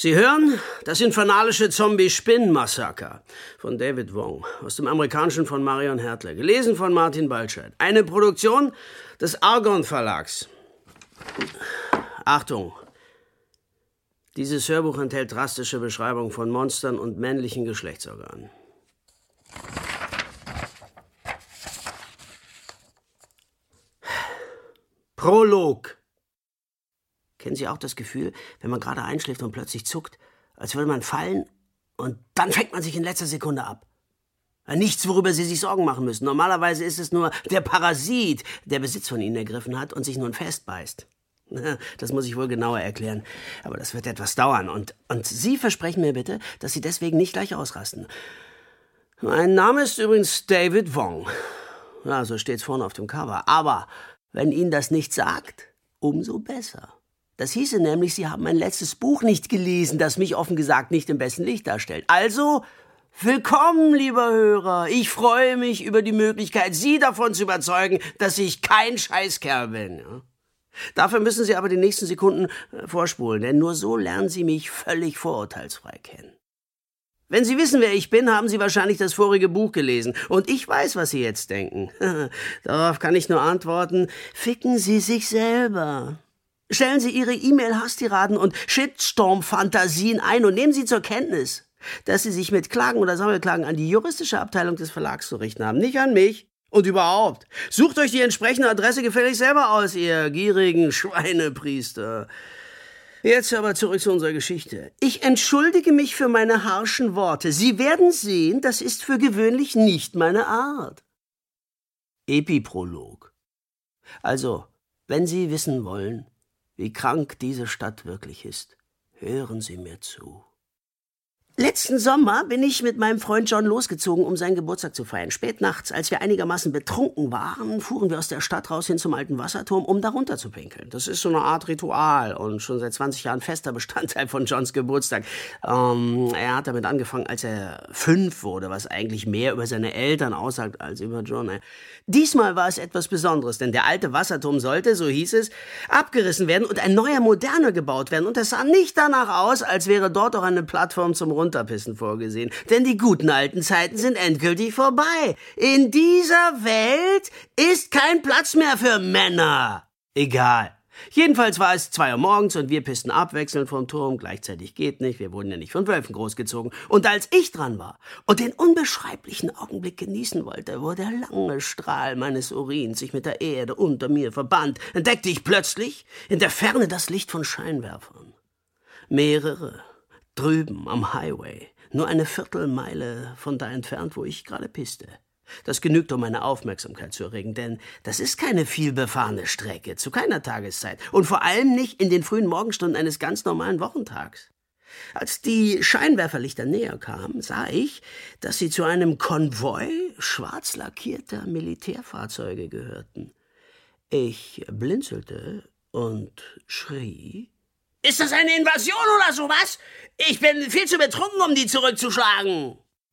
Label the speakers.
Speaker 1: Sie hören das infernalische Zombie-Spin-Massaker von David Wong aus dem Amerikanischen von Marion Hertler, gelesen von Martin Baltscheid. Eine Produktion des Argon Verlags. Achtung! Dieses Hörbuch enthält drastische Beschreibungen von Monstern und männlichen Geschlechtsorganen. Prolog. Kennen Sie auch das Gefühl, wenn man gerade einschläft und plötzlich zuckt, als würde man fallen und dann fängt man sich in letzter Sekunde ab? Nichts, worüber Sie sich Sorgen machen müssen. Normalerweise ist es nur der Parasit, der Besitz von Ihnen ergriffen hat und sich nun festbeißt. Das muss ich wohl genauer erklären, aber das wird etwas dauern. Und Sie versprechen mir bitte, dass Sie deswegen nicht gleich ausrasten. Mein Name ist übrigens David Wong. Ja, so steht's vorne auf dem Cover. Aber wenn Ihnen das nicht sagt, umso besser. Das hieße nämlich, Sie haben mein letztes Buch nicht gelesen, das mich offen gesagt nicht im besten Licht darstellt. Also, willkommen, lieber Hörer. Ich freue mich über die Möglichkeit, Sie davon zu überzeugen, dass ich kein Scheißkerl bin. Ja? Dafür müssen Sie aber die nächsten Sekunden vorspulen, denn nur so lernen Sie mich völlig vorurteilsfrei kennen. Wenn Sie wissen, wer ich bin, haben Sie wahrscheinlich das vorige Buch gelesen. Und ich weiß, was Sie jetzt denken. Darauf kann ich nur antworten, ficken Sie sich selber. Stellen Sie Ihre E-Mail-Hasstiraden und Shitstorm-Fantasien ein und nehmen Sie zur Kenntnis, dass Sie sich mit Klagen oder Sammelklagen an die juristische Abteilung des Verlags zu richten haben, nicht an mich. Und überhaupt, sucht euch die entsprechende Adresse gefälligst selber aus, ihr gierigen Schweinepriester. Jetzt aber zurück zu unserer Geschichte. Ich entschuldige mich für meine harschen Worte. Sie werden sehen, das ist für gewöhnlich nicht meine Art. Epiprolog. Also, wenn Sie wissen wollen, wie krank diese Stadt wirklich ist, hören Sie mir zu. Letzten Sommer bin ich mit meinem Freund John losgezogen, um seinen Geburtstag zu feiern. Spät nachts, als wir einigermaßen betrunken waren, fuhren wir aus der Stadt raus hin zum alten Wasserturm, um darunter zu pinkeln. Das ist so eine Art Ritual und schon seit 20 Jahren fester Bestandteil von Johns Geburtstag. Er hat damit angefangen, als er 5 wurde, was eigentlich mehr über seine Eltern aussagt als über John. Diesmal war es etwas Besonderes, denn der alte Wasserturm sollte, so hieß es, abgerissen werden und ein neuer, moderner gebaut werden. Und es sah nicht danach aus, als wäre dort auch eine Plattform zum Runterpissen vorgesehen. Denn die guten alten Zeiten sind endgültig vorbei. In dieser Welt ist kein Platz mehr für Männer. Egal. Jedenfalls war es 2 Uhr morgens und wir pissten abwechselnd vom Turm. Gleichzeitig geht nicht, wir wurden ja nicht von Wölfen großgezogen. Und als ich dran war und den unbeschreiblichen Augenblick genießen wollte, wo der lange Strahl meines Urins sich mit der Erde unter mir verband, entdeckte ich plötzlich in der Ferne das Licht von Scheinwerfern. Mehrere, drüben am Highway, nur eine Viertelmeile von da entfernt, wo ich gerade pisste. Das genügt, um meine Aufmerksamkeit zu erregen, denn das ist keine vielbefahrene Strecke, zu keiner Tageszeit und vor allem nicht in den frühen Morgenstunden eines ganz normalen Wochentags. Als die Scheinwerferlichter näher kamen, sah ich, dass sie zu einem Konvoi schwarz lackierter Militärfahrzeuge gehörten. Ich blinzelte und schrie: »Ist das eine Invasion oder sowas? Ich bin viel zu betrunken, um die zurückzuschlagen!«